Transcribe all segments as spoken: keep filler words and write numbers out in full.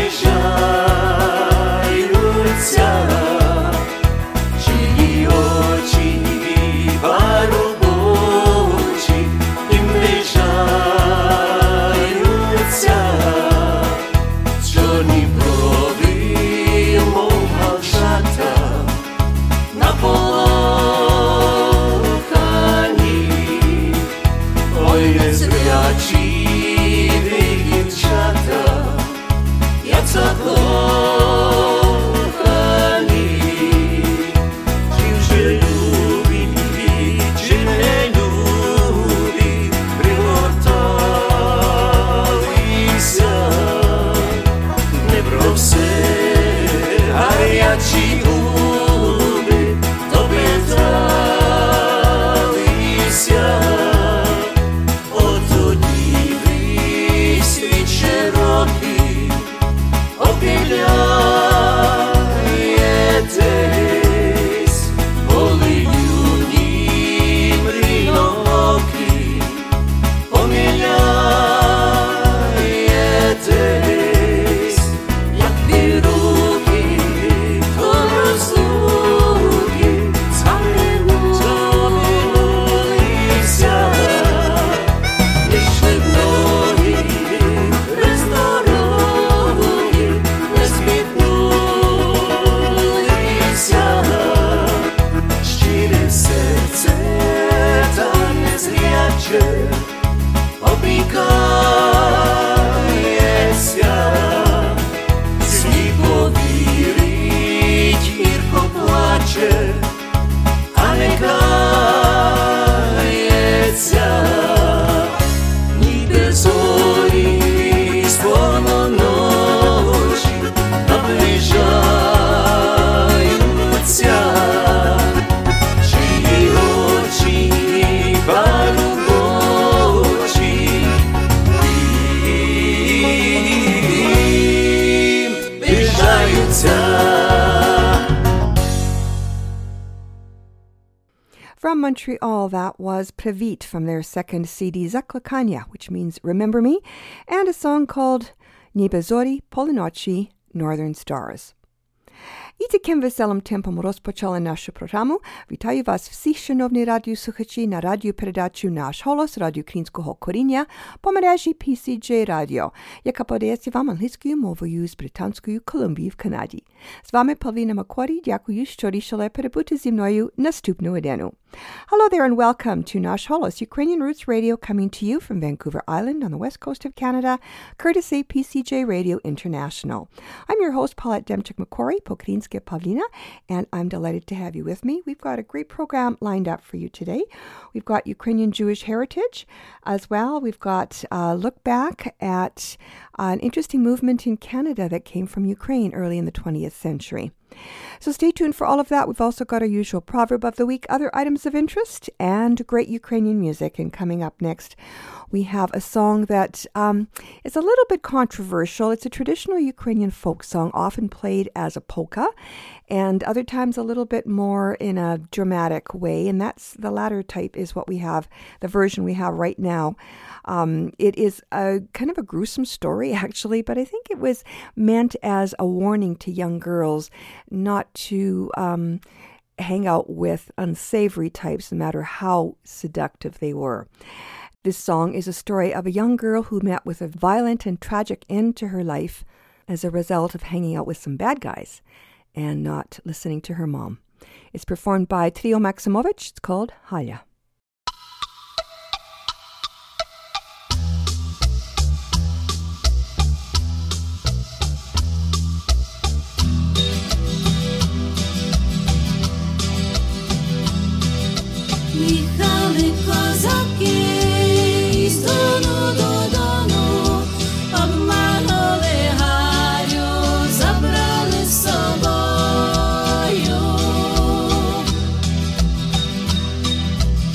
From Montreal, that was Привіт from their second C D Zaklakania, which means Remember Me, and a song called Niby Зорі, Полуночі, Northern Stars. І таким веселим темпом розпочали нашу програму. Вітаю вас всіх, шановні радіослухачі, на радіопередачу «Наш голос» радіо українського коріння по мережі пі сі джей Radio, яка подається вам англійською мовою з Британської Колумбії в Канаді. З вами Павліна Макорі. Дякую, що рішили перебути зі мною наступну годину. Hello there and welcome to Nash Holos, Ukrainian Roots Radio, coming to you from Vancouver Island on the west coast of Canada, courtesy P C J Radio International. I'm your host, Paulette Demchik-Macquarie, Pokrinske Pavlina, and I'm delighted to have you with me. We've got a great program lined up for you today. We've got Ukrainian Jewish heritage as well. We've got a look back at an interesting movement in Canada that came from Ukraine early in the twentieth century. So stay tuned for all of that. We've also got our usual proverb of the week, other items of interest, and great Ukrainian music. And coming up next, we have a song that um, is a little bit controversial. It's a traditional Ukrainian folk song, often played as a polka, and other times a little bit more in a dramatic way. And that's the latter type is what we have, the version we have right now. Um, it is a kind of a gruesome story, actually, but I think it was meant as a warning to young girls not to um, hang out with unsavory types, no matter how seductive they were. This song is a story of a young girl who met with a violent and tragic end to her life as a result of hanging out with some bad guys and not listening to her mom. It's performed by Trio Maximovich. It's called Halya. Їхали козаки із Дону до Дону, обманули Галю, забрали з собою.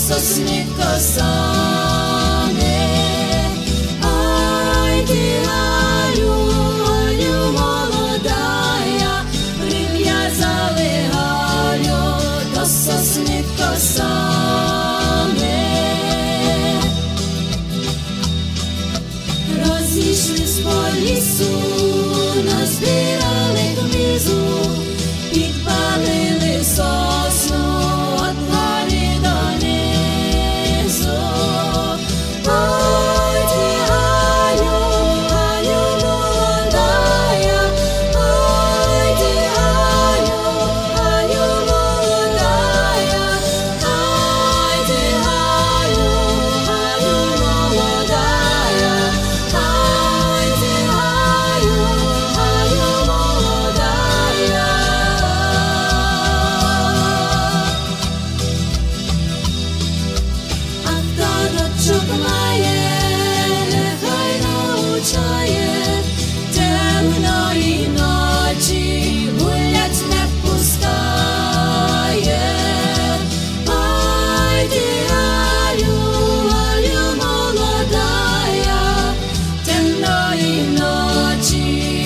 сосни косами. Ай, ты, Галю, Галю молодая, прив'язали Галю до сосни косами. Розійшлись по лісу, назбирали хмизу, підпалили сосну от гори донизу. Ой, ти, Галю, Галю молодая, ой, ти, Галю, Галю молодая, ой, ти, Галю, Галю молодая, ой, ти, Галю, Галю молодая. А хто дочок має, нехай научає, темної ночі гулять не пускає. Ай, ти, Галю, Галю молодая, темної ночі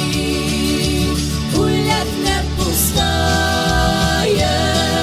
гулять не пускає.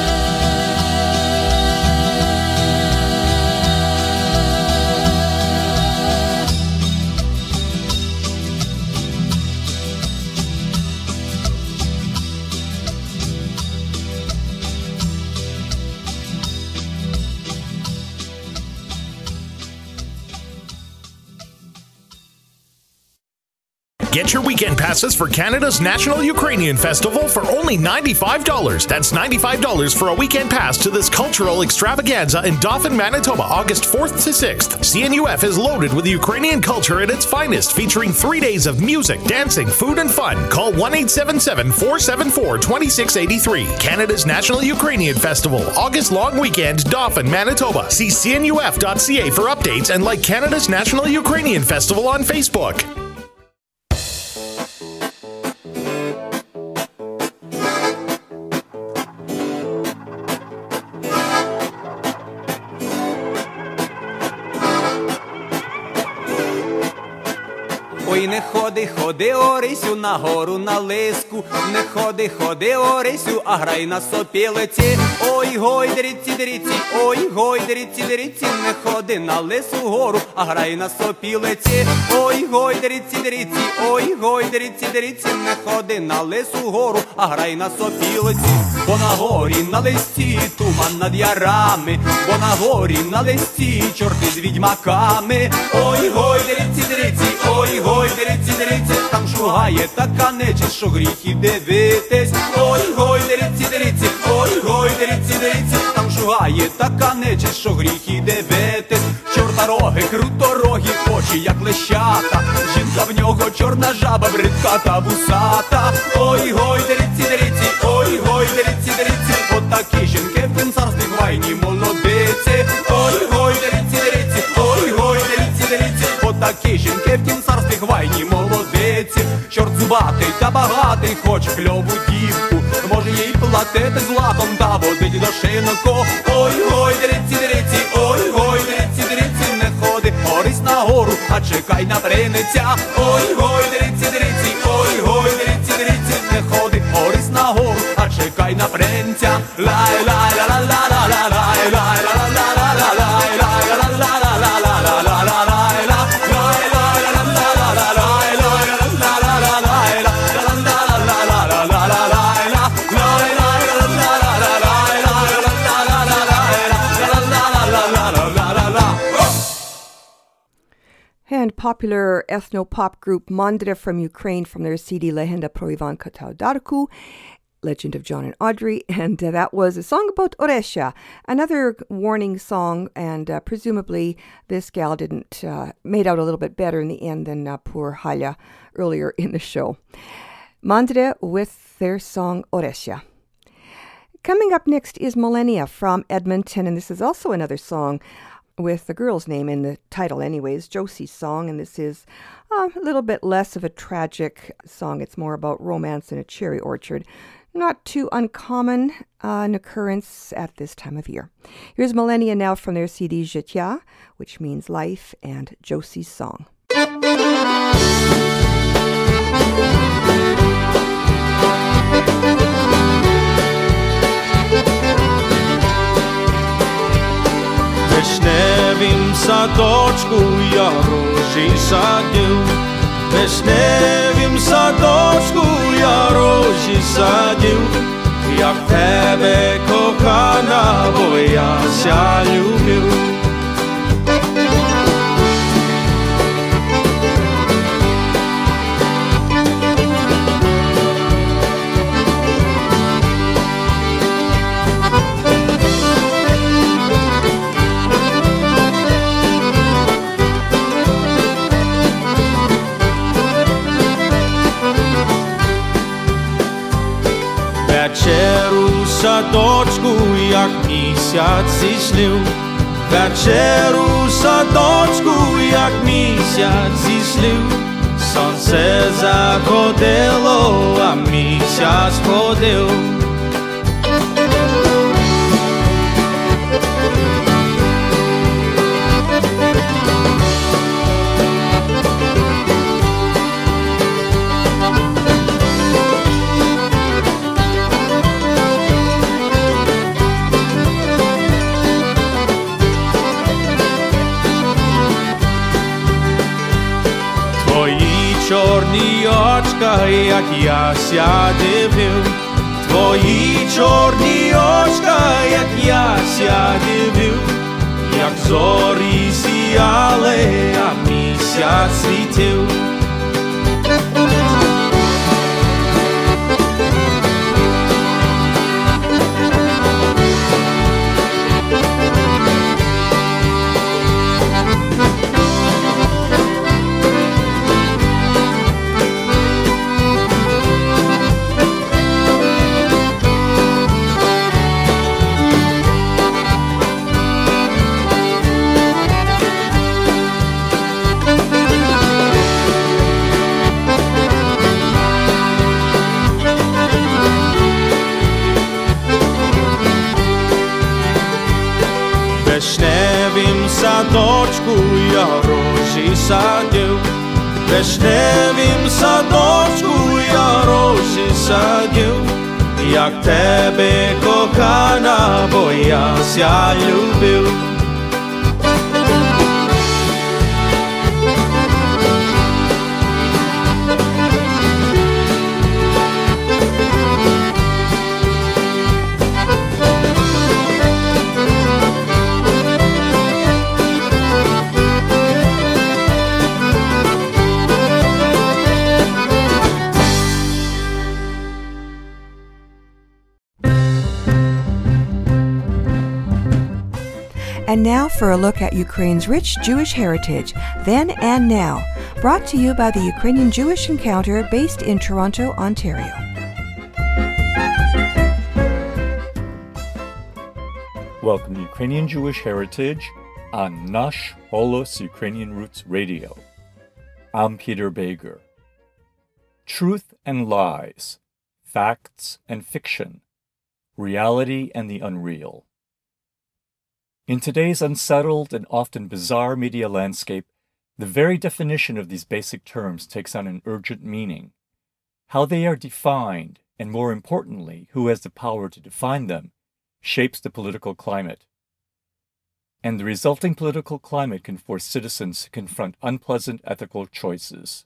Get your weekend passes for Canada's National Ukrainian Festival for only ninety-five dollars. That's ninety-five dollars for a weekend pass to this cultural extravaganza in Dauphin, Manitoba, August fourth to sixth. C N U F is loaded with Ukrainian culture at its finest, featuring three days of music, dancing, food, and fun. Call one eight seven seven, four seven four, two six eight three. Canada's National Ukrainian Festival, August long weekend, Dauphin, Manitoba. See C N U F dot C A for updates and like Canada's National Ukrainian Festival on Facebook. Ой, не ходи, ходи, Орисю, на гору на лиску, не ходи, ходи, Орисю, а грай на сопілиці. Ой, гой, деріці, деріці, ой, гой, деріці, деріці, не ходи на лису гору, а грай на сопілиці. Ой, гой, деріці, деріці, ой, гой, деріці, деріці, не ходи на лису гору, а грай на сопілиці. Бо на горі на листі туман над ярами, бо на горі на листі чорти з відьмаками. Ой, гой, деріці, деріці, ой, гой, деріться, деріться, там шугає така нечисть, що гріх і дивитись. Ой, гой, деріться, деріться, ой, гой, деріться, деріться, там шугає така нечисть, що гріх і дивитись. Чортороги, круторогі, очі як лещата, жінка в нього чорна жаба, бридка та вусата. Ой, гой, деріться, деріться, ой, гой, деріться, деріться, отакі жінки в тим царстві хвайні молодиці. Ой, гой, деріться, деріться, ой, гой, деріться, деріться, отакі жінки в тім царстві хвайні молодиці. Чорт зубатий та багатий хоче кльову дівку, може їй платити златом та водить до шинку. Ой, гой, деріться, деріться, ой, гой, деріться, деріться, не ходи, Орись на гору, а чекай на приниця. Ой, гой, деріться, деріться, ой, гой, деріться, деріться, не ходи, Орись на гору, а чекай на принця. Лай, лай, ла, ла, ла, ла, ла, лай, лай, ла, ла, ла, ла, ла, лай, лай, ла, ла, ла, ла, ла, ла, ла, ла, ла, лай, ла, лай, лай, ла, ла, ла, ла, ла, лай, лай, ла, ла, ла, ла, лай, ла, ла, ла, ла, ла, ла, ла, ла, ла, лай, ла, лай, лай, ла, ла, ла, ла, ла, лай, лай, ла, ла, ла, ла, лай, ла, ла, ла, ла, ла, ла, ла, ла. And popular ethno-pop group Mandra from Ukraine from their C D Lehenda pro Ivan Kataudarku, Legend of John and Audrey, and uh, that was a song about Oresha, another warning song, and uh, presumably this gal didn't, uh, made out a little bit better in the end than uh, poor Halya earlier in the show. Mandra with their song Oresha. Coming up next is Millennia from Edmonton, and this is also another song with the girl's name in the title anyways, Josie's song, and this is uh, a little bit less of a tragic song. It's more about romance in a cherry orchard. Not too uncommon uh, an occurrence at this time of year. Here's Millennia now from their C D Życia, which means life, and Josie's Song. Вишневім садочку я рожі садив, Вишневім садочку я рожі садив, як тебе кохана, бо я ся любив. Вечеру садочку, як місяць зійшлив, Вечеру садочку, як місяць зійшлив, Сонце заходило, а місяць ходив. Чорні очка, як я ся дивив, Твої чорні очка, як я ся дивив, як зорі сіяли, а місяць світив. Вишневім садочку я рожі садив, Вишневім садочку я рожі садив, як тебе кохана, бо я ся любив. And now for a look at Ukraine's rich Jewish heritage, then and now, brought to you by the Ukrainian Jewish Encounter based in Toronto, Ontario. Welcome to Ukrainian Jewish Heritage on Nash Holos Ukrainian Roots Radio. I'm Peter Bager. Truth and lies, facts and fiction, reality and the unreal. In today's unsettled and often bizarre media landscape, the very definition of these basic terms takes on an urgent meaning. How they are defined, and more importantly, who has the power to define them, shapes the political climate. And the resulting political climate can force citizens to confront unpleasant ethical choices.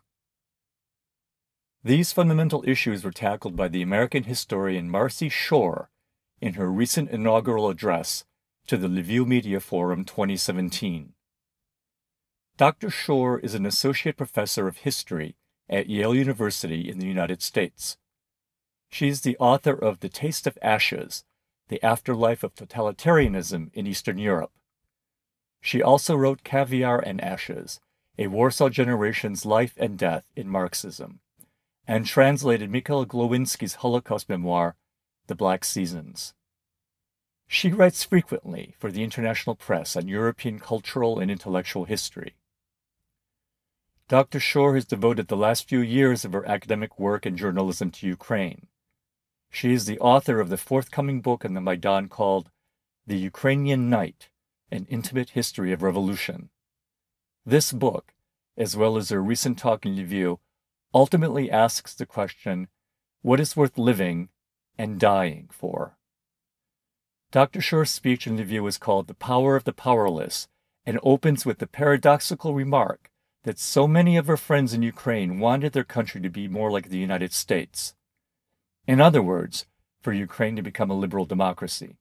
These fundamental issues were tackled by the American historian Marcy Shore in her recent inaugural address to the Lviv Media Forum twenty seventeen. Doctor Shore is an associate professor of history at Yale University in the United States. She is the author of The Taste of Ashes, The Afterlife of Totalitarianism in Eastern Europe. She also wrote Caviar and Ashes, A Warsaw Generation's Life and Death in Marxism, and translated Mikhail Glowinski's Holocaust memoir, The Black Seasons. She writes frequently for the international press on European cultural and intellectual history. Doctor Shore has devoted the last few years of her academic work and journalism to Ukraine. She is the author of the forthcoming book on the Maidan called The Ukrainian Night, An Intimate History of Revolution. This book, as well as her recent talk in Lviv, ultimately asks the question, what is worth living and dying for? Doctor Shor's speech in Lviv is called The Power of the Powerless and opens with the paradoxical remark that so many of her friends in Ukraine wanted their country to be more like the United States. In other words, for Ukraine to become a liberal democracy.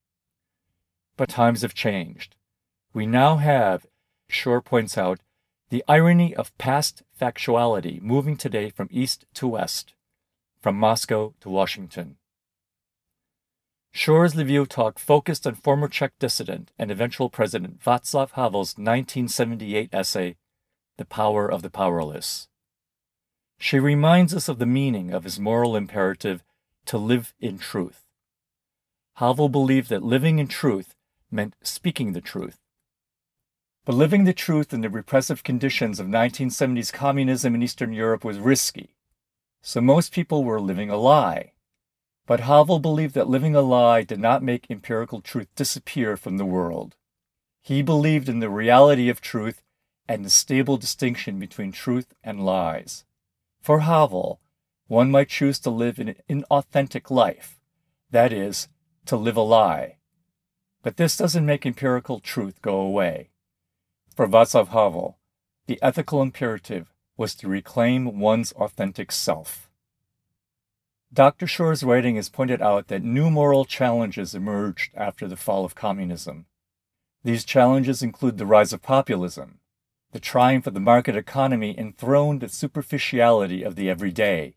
But times have changed. We now have, Shor points out, the irony of past factuality moving today from east to west, from Moscow to Washington. Shor's Lviv talk focused on former Czech dissident and eventual President Václav Havel's nineteen seventy-eight essay, The Power of the Powerless. She reminds us of the meaning of his moral imperative to live in truth. Havel believed that living in truth meant speaking the truth. But living the truth in the repressive conditions of nineteen seventies communism in Eastern Europe was risky, so most people were living a lie. But Havel believed that living a lie did not make empirical truth disappear from the world. He believed in the reality of truth and the stable distinction between truth and lies. For Havel, one might choose to live an inauthentic life, that is, to live a lie. But this doesn't make empirical truth go away. For Václav Havel, the ethical imperative was to reclaim one's authentic self. Doctor Shor's writing has pointed out that new moral challenges emerged after the fall of communism. These challenges include the rise of populism. The triumph of the market economy enthroned the superficiality of the everyday.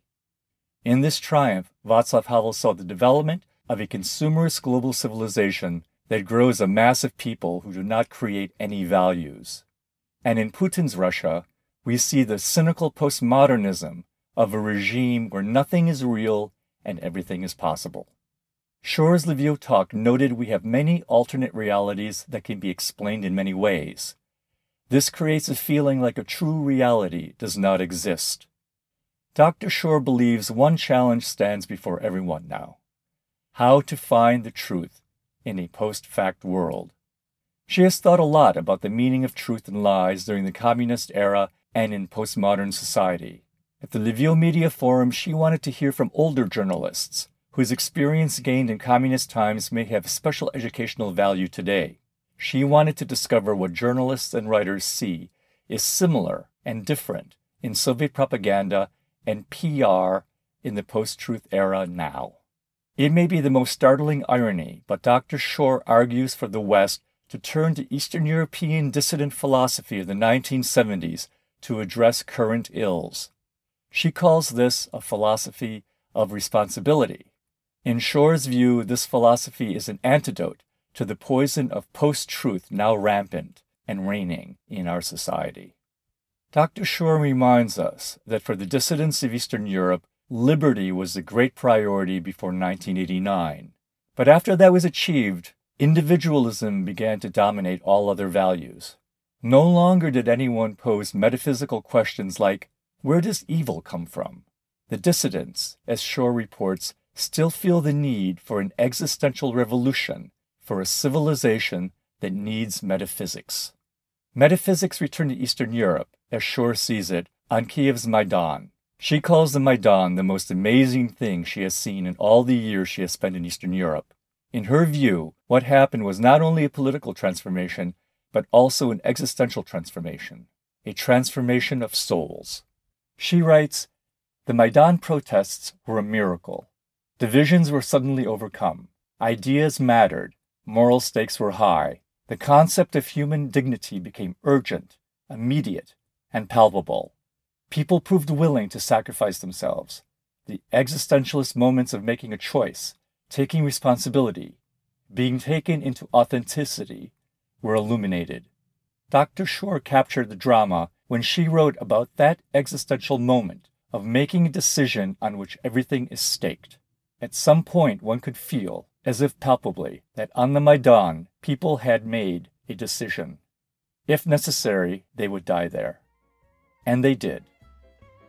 In this triumph, Václav Havel saw the development of a consumerist global civilization that grows a mass of people who do not create any values. And in Putin's Russia, we see the cynical postmodernism of a regime where nothing is real and everything is possible. Shor's Lviv talk noted we have many alternate realities that can be explained in many ways. This creates a feeling like a true reality does not exist. Doctor Shor believes one challenge stands before everyone now: how to find the truth in a post-fact world. She has thought a lot about the meaning of truth and lies during the communist era and in postmodern society. At the Lviv Media Forum, she wanted to hear from older journalists, whose experience gained in communist times may have special educational value today. She wanted to discover what journalists and writers see is similar and different in Soviet propaganda and P R in the post-truth era now. It may be the most startling irony, but Doctor Shor argues for the West to turn to Eastern European dissident philosophy of the nineteen seventies to address current ills. She calls this a philosophy of responsibility. In Shor's view, this philosophy is an antidote to the poison of post-truth now rampant and reigning in our society. Doctor Shor reminds us that for the dissidents of Eastern Europe, liberty was the great priority before nineteen eighty-nine. But after that was achieved, individualism began to dominate all other values. No longer did anyone pose metaphysical questions like, where does evil come from? The dissidents, as Shor reports, still feel the need for an existential revolution, for a civilization that needs metaphysics. Metaphysics returned to Eastern Europe, as Shor sees it, on Kiev's Maidan. She calls the Maidan the most amazing thing she has seen in all the years she has spent in Eastern Europe. In her view, what happened was not only a political transformation, but also an existential transformation, a transformation of souls. She writes, the Maidan protests were a miracle. Divisions were suddenly overcome. Ideas mattered. Moral stakes were high. The concept of human dignity became urgent, immediate, and palpable. People proved willing to sacrifice themselves. The existentialist moments of making a choice, taking responsibility, being taken into authenticity, were illuminated. Doctor Shor captured the drama when she wrote about that existential moment of making a decision on which everything is staked. At some point, one could feel, as if palpably, that on the Maidan, people had made a decision. If necessary, they would die there. And they did.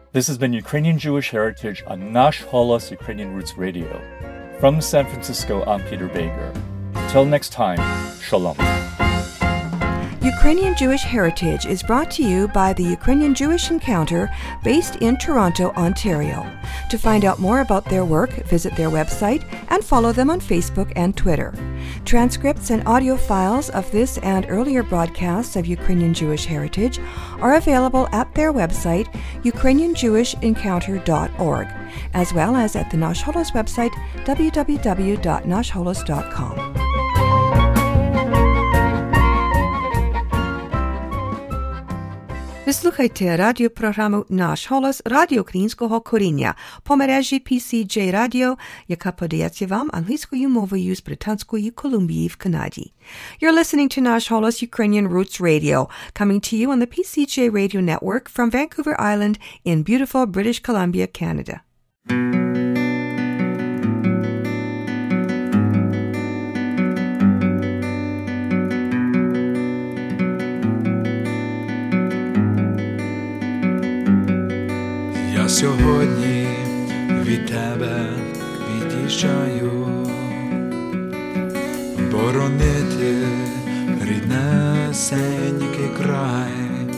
This has been Ukrainian Jewish Heritage on Nash Holos Ukrainian Roots Radio. From San Francisco, I'm Peter Baker. Till next time, Shalom. Ukrainian Jewish Heritage is brought to you by the Ukrainian Jewish Encounter based in Toronto, Ontario. To find out more about their work, visit their website and follow them on Facebook and Twitter. Transcripts and audio files of this and earlier broadcasts of Ukrainian Jewish Heritage are available at their website, ukrainian jewish encounter dot org, as well as at the Nash Holos website, w w w dot nash holos dot com. Ви слухайте радіопрограму «Наш голос» Радіо Українського коріння по мережі пі сі джей Radio, яка подається вам англійською мовою з Британської Колумбії в Канаді. You're listening to Nash Holos Ukrainian Roots Radio, coming to you on the P C J Radio Network from Vancouver Island in beautiful British Columbia, Canada. Сьогодні від тебе від'їжджаю, боронити ріднесенький край.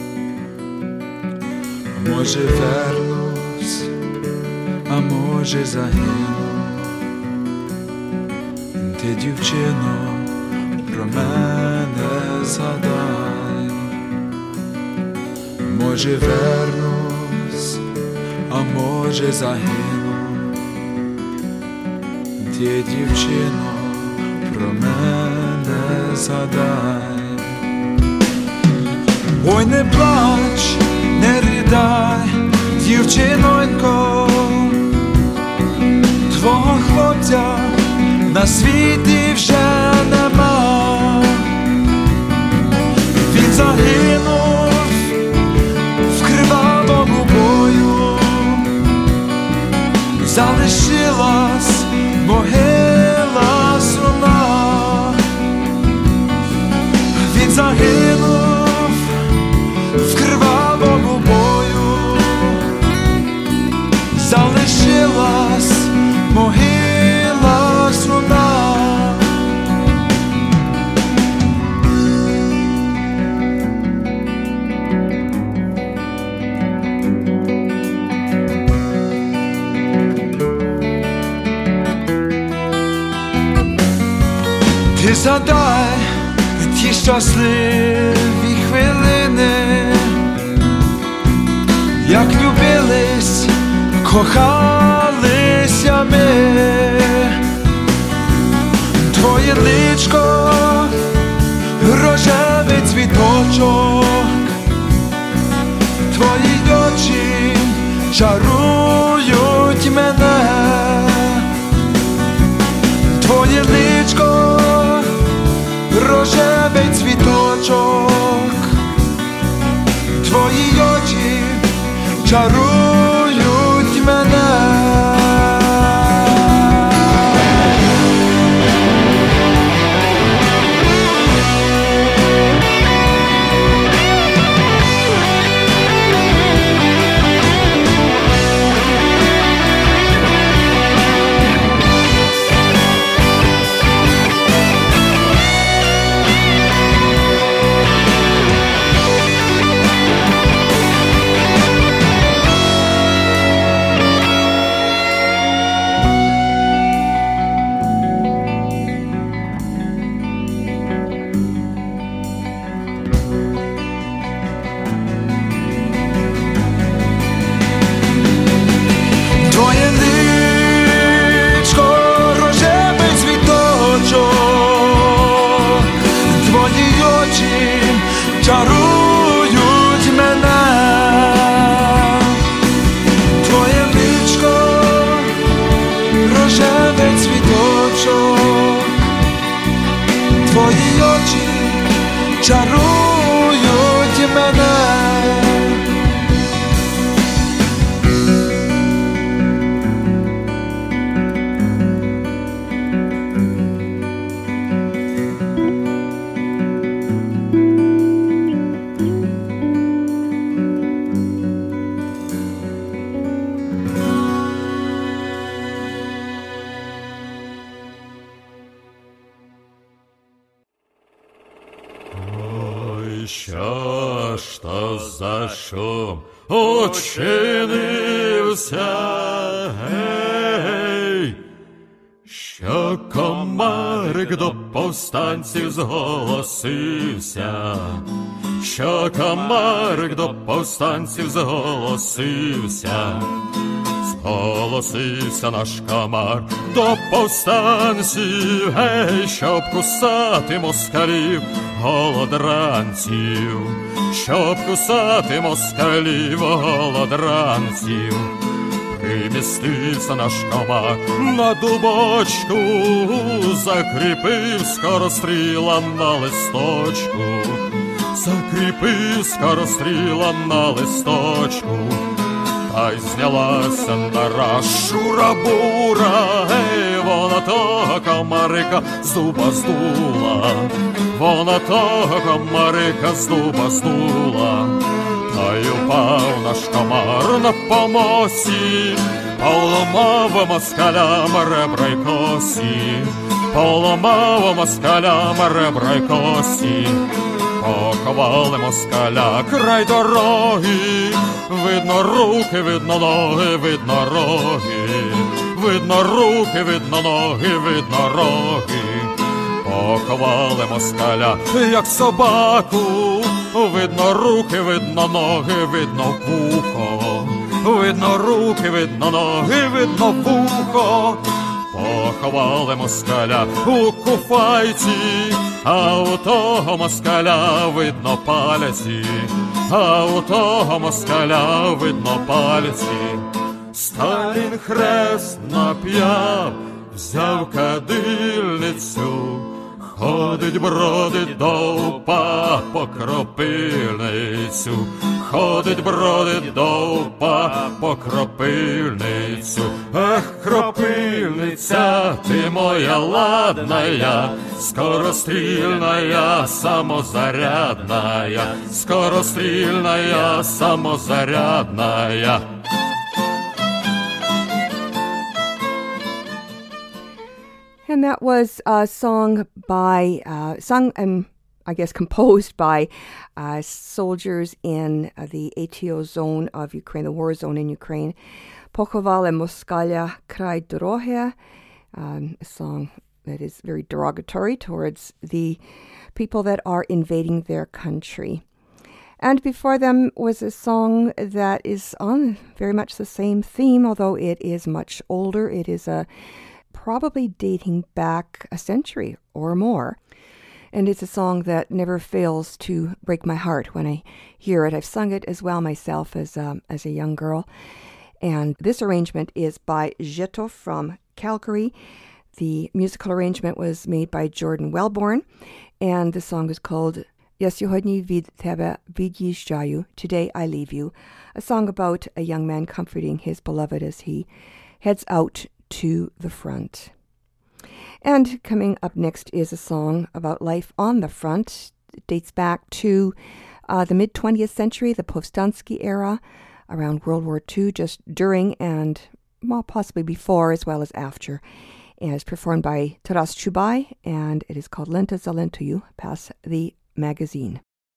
Може вернусь, а може загину. Ти, дівчино, про мене згадай. Може вернусь, а може загину. Ти, дівчино, про мене згадай. Ой, не плач, не ридай, дівчинонько, твого хлопця на світі вже нема. Він загинув в кривавому бою, залишилась могила сумна. Він загинув в кривавому бою, залишилась могила сумна. Ти згадай ті щасливі хвилини, як любились, кохалися ми. Твоє личко, рожевий цвіточок, твої очі чарують мене. Твоє личко, рожевий цвіточок, твої очі чарують мене. Чарують мене. Твоє личко, рожевий цвіточок, твої очі чарують мене. Ой, що ж то за шум учинився, гей, що комарик до повстанців зголосився, що комарик до повстанців зголосився, зголосився наш комар до повстанців, гей, щоб кусати москалів, голодранців, щоб кусати москалів, голодранців. Примістився наш комар на дубочку, закріпив скорострілом на листочку, закріпив скорострілом на листочку. Та й знялася нараз шура-бура, гей, вона того комарика з дуба здула, вона того комарика з дуба здула. Та й упав наш комар на помосі, поламав москалям ребра й косі, поламав москалям ребра й косі. Поховали москаля край дороги, видно руки, видно ноги, видно роги, видно руки, видно ноги, видно роги. Поховали москаля, як собаку, видно руки, видно ноги, видно вухо, видно руки, видно ноги, видно вухо. Поховали москаля у куфайці, а у того москаля видно пальці, а у того москаля видно пальці. Сталін хрест нап'яв, взяв кадильницю, ходить, бродить довпа по кропильницю, ходить, бродить довпа по кропильницю. Ах, кропильниця, ти моя ладная, скорострільная, самозарядная, скорострільная, самозарядная. And that was a song by, uh, sung and I guess composed by uh, soldiers in uh, the A T O zone of Ukraine, the war zone in Ukraine. Pochovale Moskalia Kraj Dorohe, um, a song that is very derogatory towards the people that are invading their country. And before them was a song that is on very much the same theme, although it is much older. It is a probably dating back a century or more. And it's a song that never fails to break my heart when I hear it. I've sung it as well myself as, um, as a young girl. And this arrangement is by Jeto from Calgary. The musical arrangement was made by Jordan Wellborn. And the song is called Я сьогодні від тебе від'їжджаю, Today I Leave You. A song about a young man comforting his beloved as he heads out to the front. And coming up next is a song about life on the front. It dates back to uh, the mid-twentieth century, the Povstansky era, around World War Two, just during and well, possibly before as well as after. And it's performed by Taras Chubay, and it is called Lenta Zalentuyu, Pass the Magazine.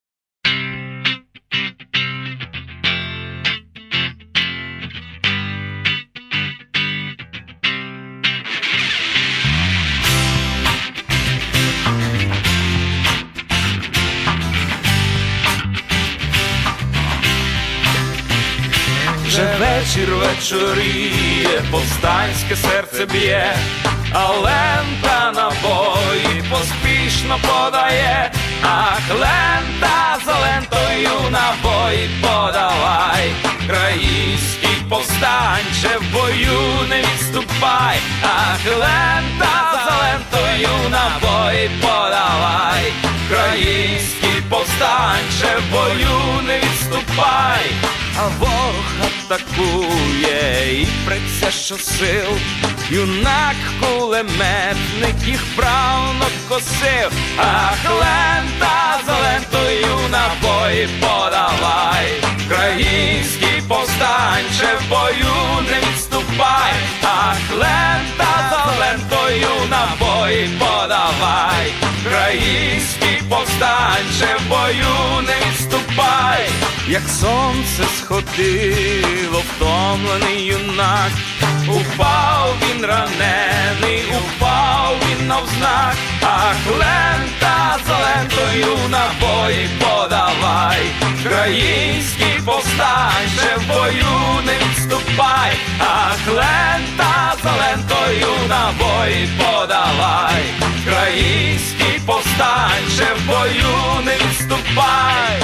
Вже вечір вечоріє, повстанське серце б'є, а лента набої поспішно подає. Ах, лента за лентою набої подавай, країнський повстанче, в бою не відступай. Ах, лента за лентою набої подавай, країнський повстанче, в бою не відступай. А ворог атакує і преться щосил, юнак кулеметник їх вправно косив. Ах, лента за лентою набої подавай, український повстанче, в бою не відступай. Ах, лента за лентою набої подавай, український повстанче, в бою не відступай. Як сонце сходило, втомлений юнак, упав він ранений, упав він навзнак. Ах, лента за лентою набої подавай, український повстанче, в бою не відступай. Ах, лента за лентою набої подавай, український повстанче, в бою не відступай.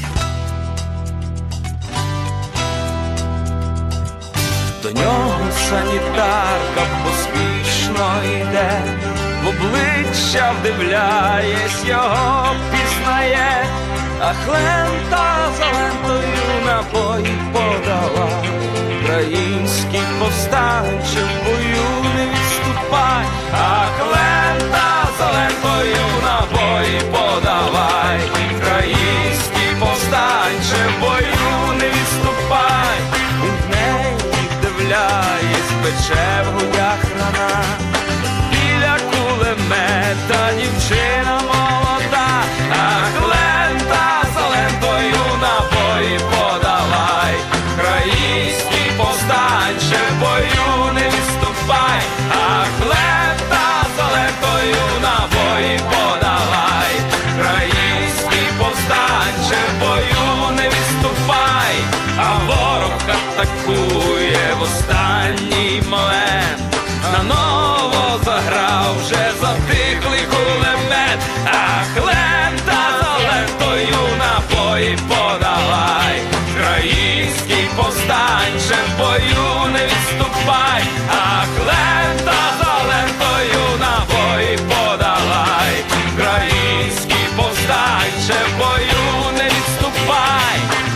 До нього санітарка поспішно йде, в обличчя вдивляєсь, його пізнає. Ах, лента за лентою набої подала, український повстанче, в бою не відступай. Ах, лента за лентою набої подавай, український повстанче, в бою не відступай. В неї вдивляєсь, пече в грудях рана, біля кулемета дівчина молода. Ах, лента за лентою набої подавай, український повстанче, в бою не відступай. Ах, лента за лентою набої подавай, український повстанче, в бою не відступай. А ворог атакує в останній момент, наново заграв вже затихлий кулемет. Ах, лента за лентою набої подавай, український повстанче, в бою не відступай. Ах, лента за лентою набої подавай, український повстанче, в бою не відступай.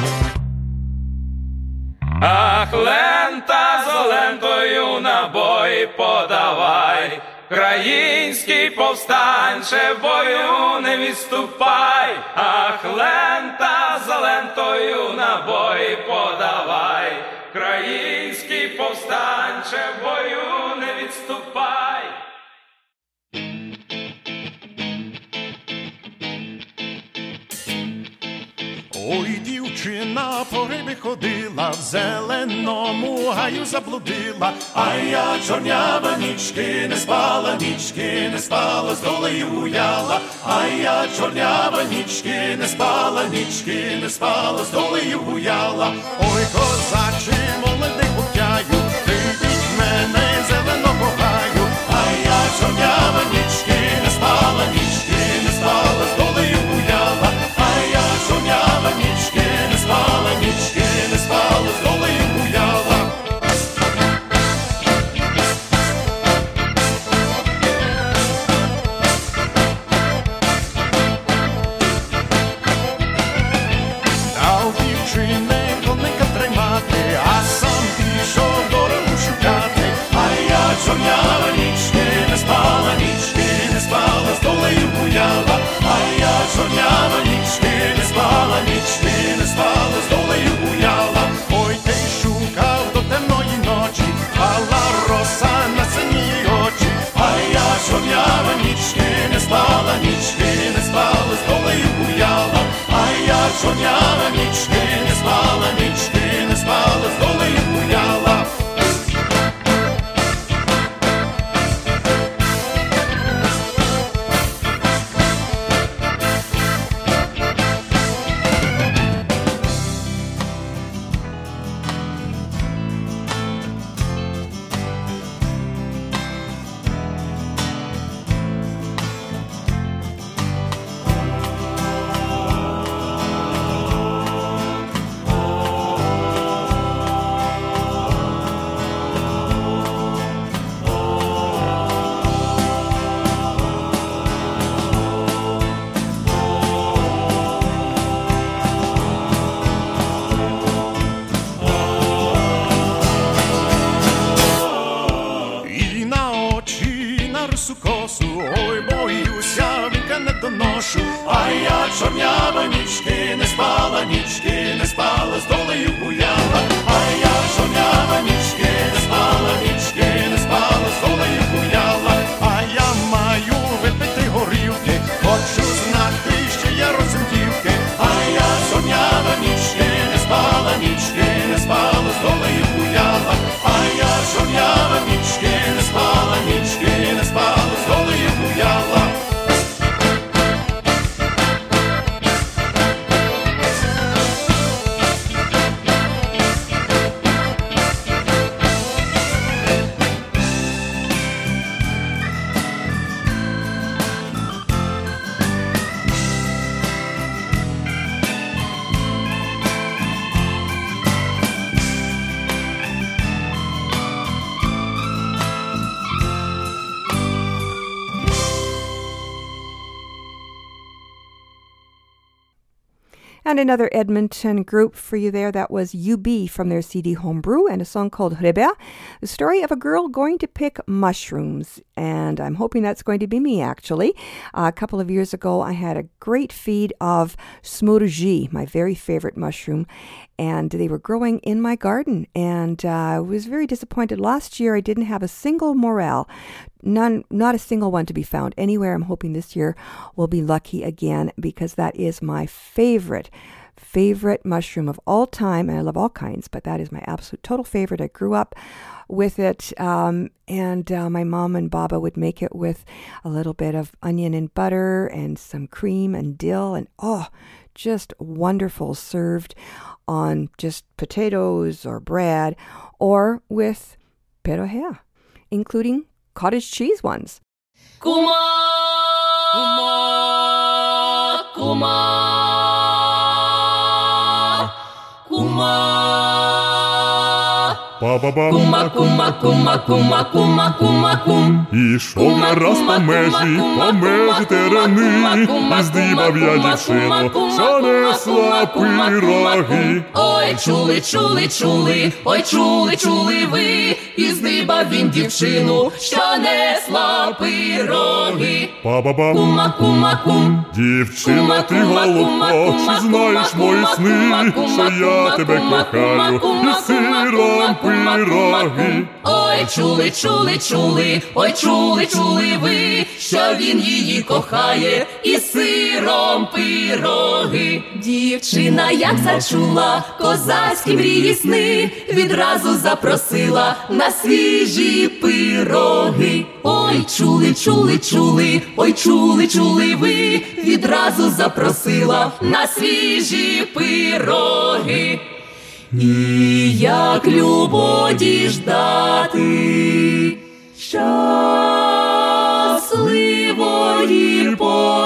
Ах, лента за лентою набої подавай, український повстанче, в бою не відступай. Ах, лента за лентою набої подавай, український повстанче, в бою не відступай. Ой, дівчина по риби ходила, в зеленому гаю заблудила. А я чорнява нічки не спала, нічки не спала, з долею гуляла. А я чорнява нічки не спала, нічки не спала, з долею гуляла. Ой, козачі, молодий гуляю, прийдіть мене зеленого гаю. А я чорнява нічки не спала, нічки не спала, з долею гуляла. А я чорнява нічки не спала, нічки не спала, з долею гуляла. Дав дівчине коника тримати, а сам пішов дорогу шукати. А я чорнява нічки не спала, нічки не спала, з долею гуляла. А я чорнява нічки не спала, нічки не спала, з долею гуляла. Ой, ти шукав до темної ночі, пала роса на синій очі. А я чорнява нічки не спала, нічки не спала, з долею гуляла. А я чорнява нічки не спала, нічки не спала, з долею гуляла. А я чорнява нічки не спала, нічки не спала, з долею гуляла. А я чорнява нічки не спала, нічки не спала, з долею гуляла. А я маю випити горілки, хочу знати, And another Edmonton group for you there, that was U B from their C D Homebrew, and a song called Hrebe, the story of a girl going to pick mushrooms. And I'm hoping that's going to be me, actually. Uh, a couple of years ago, I had a great feed of smurgi, my very favorite mushroom, and they were growing in my garden. And uh, I was very disappointed. Last year, I didn't have a single morel. None, not a single one to be found anywhere. I'm hoping this year we'll be lucky again, because that is my favorite, favorite mushroom of all time. And I love all kinds, but that is my absolute total favorite. I grew up with it, um, and uh, my mom and Baba would make it with a little bit of onion and butter and some cream and dill, and oh, just wonderful, served on just potatoes or bread, or with perohea, including cottage cheese ones. Kuma, kuma, kuma, kuma. Кума, кума, кума, кума, кума, кума, кум. Ішов нараз по межі, по межі терени, і здибав я дівчину, що несла пироги. Ой, чули, чули, чули, ой, чули, чули ви, і здибав він дівчину, що несла пироги. Па-ба-бам. Кума, кума, кум. Дівчина, ти голубко, чи знаєш мої сни, що я тебе кохаю, і сиром пироги. Ой, чули, чули, чули, ой, чули, чули ви, що він її кохає, і сиром пироги. Дівчина, як зачула козацькі мрії сни, відразу запросила на свіжі пироги. Ой, чули, чули, чули, ой, чули, чули ви, відразу запросила на свіжі пироги. І як любо діждати щасливої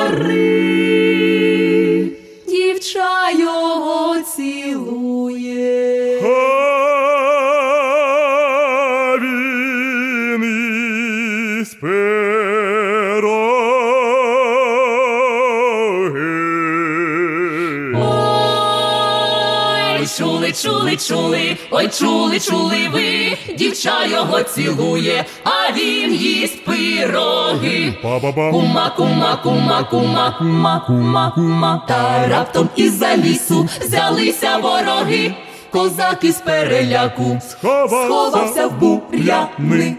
пори, дівча його цілує. А він із пироги. Чули, чули, чули, ой, чули, чули ви, дівча його цілує, а він їсть пироги. Па-ба-бам. Кума, кума, кума, кума, кума, кума, кума. Та раптом із-за лісу взялися вороги. Козак із переляку Сховався, сховався в бур'яни.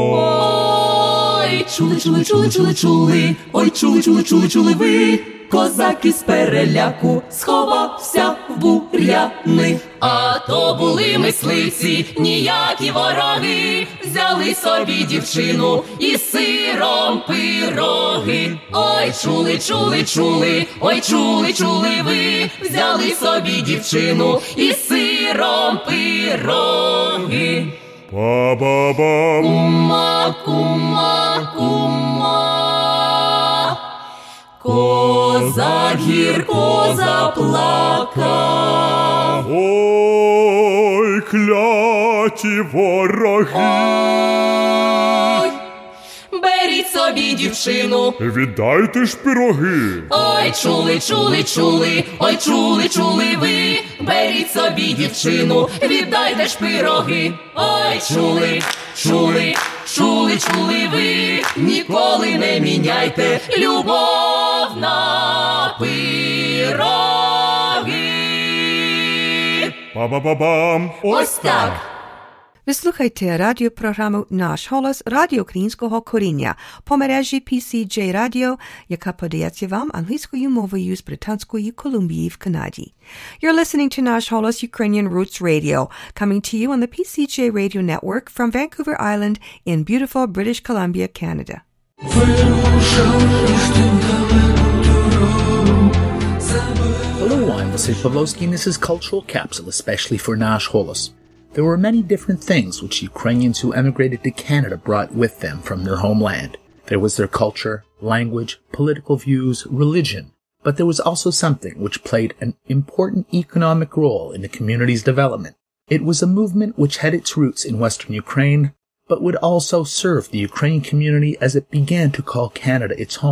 Ой, чули, чули, чули, чули, чули, ой, чули, чули, чули, чули ви. Козак із переляку сховався в бур'яни. А то були мисливці, ніякі вороги, взяли собі дівчину і сиром пироги. Ой, чули, чули, чули, ой, чули, чули ви, взяли собі дівчину і сиром пироги. Па-ба-бам. Кума, кума, кума. Козак гірко заплакав. Ой, кляті вороги. Ой, беріть собі дівчину. Віддайте ж пироги. Ой, чули, чули, чули, ой, чули, чули ви, беріть собі дівчину, віддайте ж пироги. Ой, чули, чули, чули, чули ви, ніколи не міняйте любов на пироги. Па-ба-ба-бам. Ось так. Ви слухайте радіопрограму «Наш голос» Радіо Українського коріння по мережі пі сі джей Radio, яка подається вам англійською мовою з Британської Колумбії в Канаді. You're listening to «Наш голос» Ukrainian Roots Radio, coming to you on the пі сі джей Radio network from Vancouver Island in beautiful British Columbia, Canada. Hello, I'm Vasily Pavlovsky, and this is Cultural Capsule, especially for Nash Holos. There were many different things which Ukrainians who emigrated to Canada brought with them from their homeland. There was their culture, language, political views, religion, but there was also something which played an important economic role in the community's development. It was a movement which had its roots in Western Ukraine, but would also serve the Ukrainian community as it began to call Canada its home.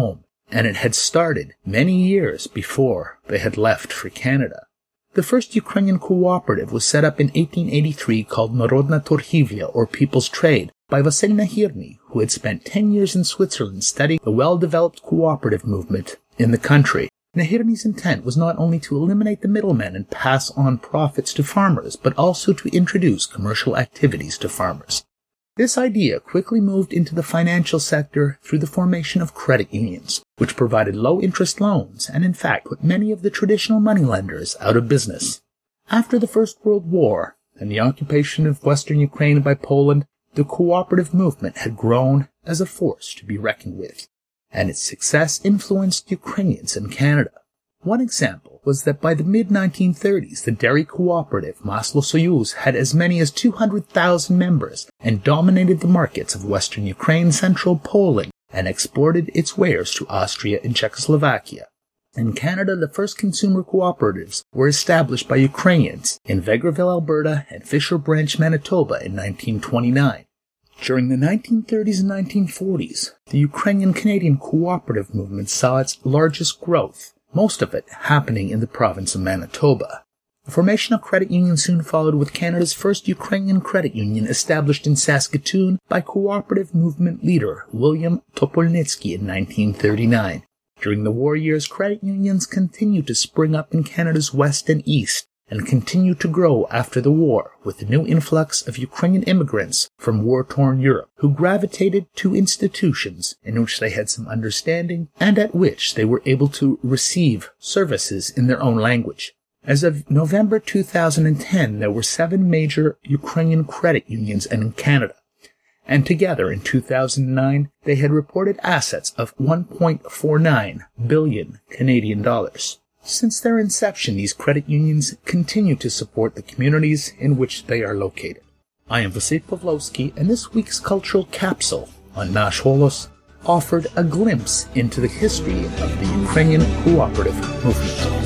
and it had started many years before they had left for Canada. The first Ukrainian cooperative was set up in eighteen eighty-three called Narodna Torhivlia, or People's Trade, by Vasily Nahirny, who had spent ten years in Switzerland studying the well-developed cooperative movement in the country. Nahirny's intent was not only to eliminate the middlemen and pass on profits to farmers, but also to introduce commercial activities to farmers. This idea quickly moved into the financial sector through the formation of credit unions, which provided low-interest loans and in fact put many of the traditional moneylenders out of business. After the First World War and the occupation of Western Ukraine by Poland, the cooperative movement had grown as a force to be reckoned with, and its success influenced Ukrainians in Canada. One example was that by the mid nineteen thirties, the dairy cooperative Maslo Soyuz had as many as two hundred thousand members and dominated the markets of Western Ukraine, Central Poland, and exported its wares to Austria and Czechoslovakia. In Canada, the first consumer cooperatives were established by Ukrainians in Vegreville, Alberta, and Fisher Branch, Manitoba in nineteen twenty-nine. During the nineteen thirties and nineteen forties, the Ukrainian-Canadian cooperative movement saw its largest growth, most of it happening in the province of Manitoba. The formation of credit unions soon followed, with Canada's first Ukrainian credit union established in Saskatoon by cooperative movement leader William Topolnitsky in nineteen thirty-nine. During the war years, credit unions continued to spring up in Canada's west and east, and continued to grow after the war with the new influx of Ukrainian immigrants from war-torn Europe, who gravitated to institutions in which they had some understanding and at which they were able to receive services in their own language. As of November two thousand ten, there were seven major Ukrainian credit unions in Canada, and together in two thousand nine they had reported assets of one point four nine billion Canadian dollars. Since their inception, these credit unions continue to support the communities in which they are located. I am Vasily Pavlovsky, and this week's cultural capsule on Nash Holos offered a glimpse into the history of the Ukrainian cooperative movement.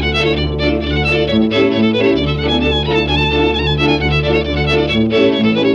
Thank you.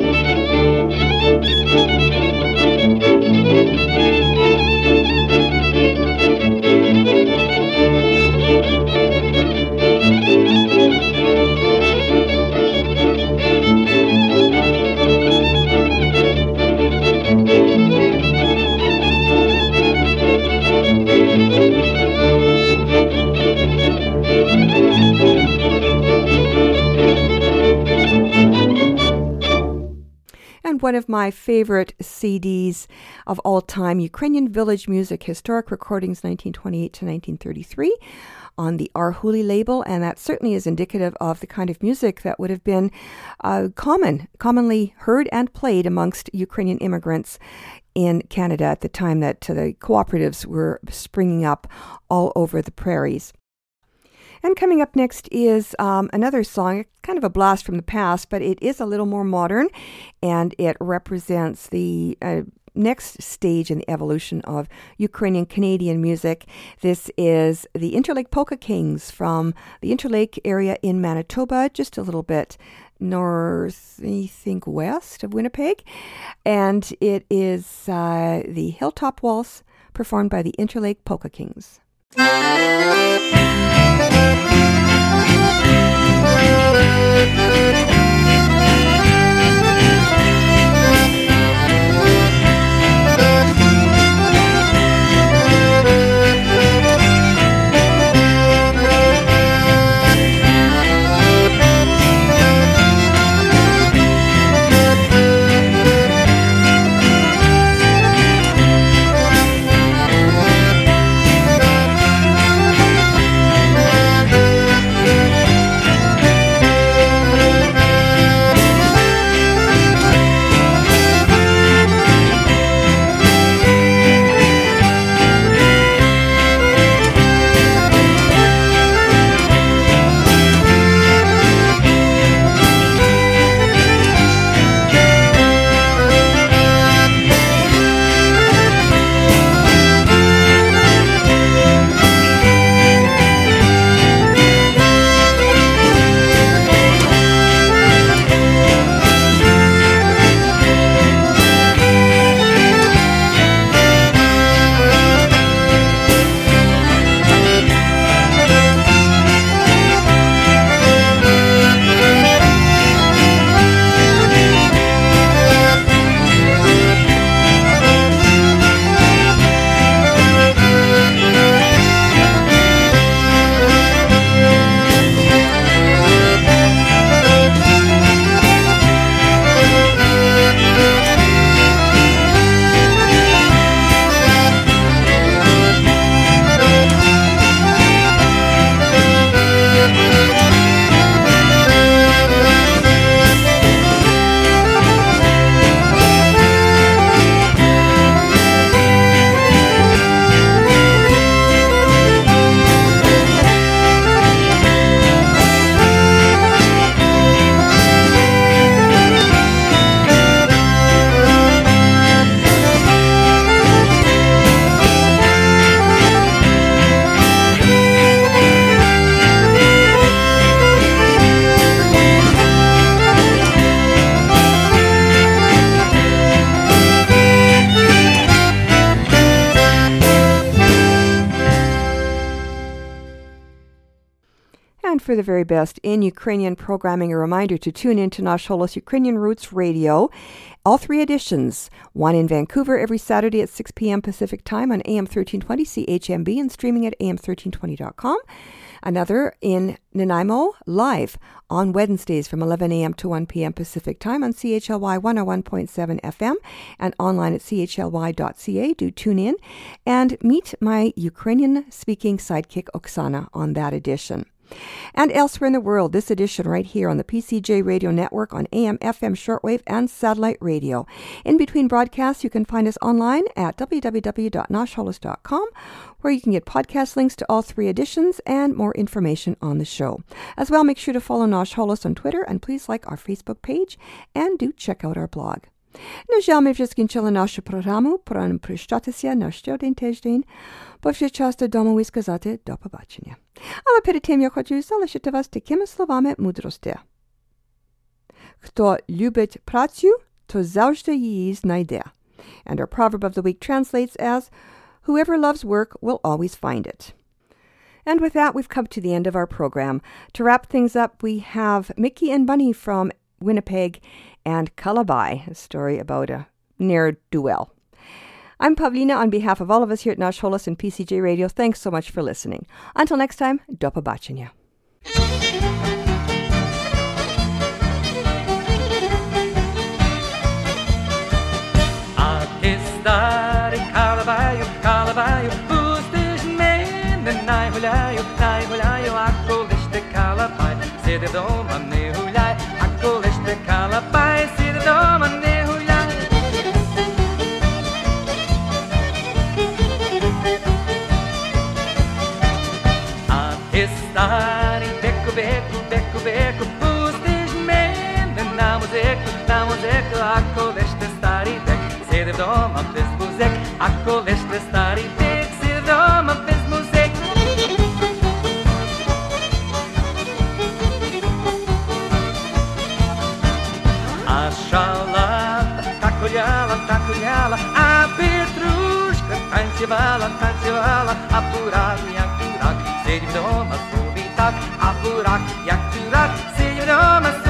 one of my favorite C Ds of all time, Ukrainian Village Music, Historic Recordings nineteen twenty-eight to nineteen thirty-three, on the Arhuli label, and that certainly is indicative of the kind of music that would have been uh, common, commonly heard and played amongst Ukrainian immigrants in Canada at the time that uh, the cooperatives were springing up all over the prairies. And coming up next is um, another song, kind of a blast from the past, but it is a little more modern, and it represents the uh, next stage in the evolution of Ukrainian Canadian music. This is the Interlake Polka Kings from the Interlake area in Manitoba, just a little bit north, I think, west of Winnipeg. And it is uh, the Hilltop Waltz performed by the Interlake Polka Kings. For the very best in Ukrainian programming, a reminder to tune in to Nash Holos Ukrainian Roots Radio. All three editions, one in Vancouver every Saturday at six p.m. Pacific Time on A M thirteen twenty C H M B and streaming at A M thirteen twenty dot com. Another in Nanaimo, live on Wednesdays from eleven a.m. to one p.m. Pacific Time on C H L Y one oh one point seven F M and online at C H L Y dot C A. Do tune in and meet my Ukrainian-speaking sidekick Oksana on that edition. And elsewhere in the world, this edition right here on the P C J Radio Network on A M, F M, shortwave, and satellite radio. In between broadcasts, you can find us online at w w w dot nash holos dot com, where you can get podcast links to all three editions and more information on the show. As well, make sure to follow Nash Holos on Twitter, and please like our Facebook page, and do check out our blog. На жаль, ми вже скінчили нашу програму. Пора нам прощатися на ще один тиждень, бо вже часто дома сказати до побачення. Але перед тим я хочу залишити вас такими словами мудрості. Хто любить працю, то завжди її знайде. And our proverb of the week translates as, whoever loves work will always find it. And with that, we've come to the end of our program. To wrap things up, we have Mickey and Bunny from Winnipeg and Calabai, a story about a ne'er-do-well. I'm Pavlina on behalf of all of us here at Nash Holos and P C J Radio. Thanks so much for listening. Until next time, do побачення. старий калабаю, калабаю, пустиш мене, най гуляю, най гуляю, а коли ж ти калабай, сиди вдома, не гуляй, а коли ж ти калабай, сиди вдома, не гуляй. А ти старий беку, беку, беку, беку, пустиш мене на музику, на музику, а коли ж ти старий бек, сиди вдома без музик, а коли ж ти старий бек, сиди вдома без музик. А шалата так гуляла, так гуляла, а Петрушка танцевала, танцевала, а бурак, як дурак, сидів вдома собі так, а бурак, як дурак, сидів вдома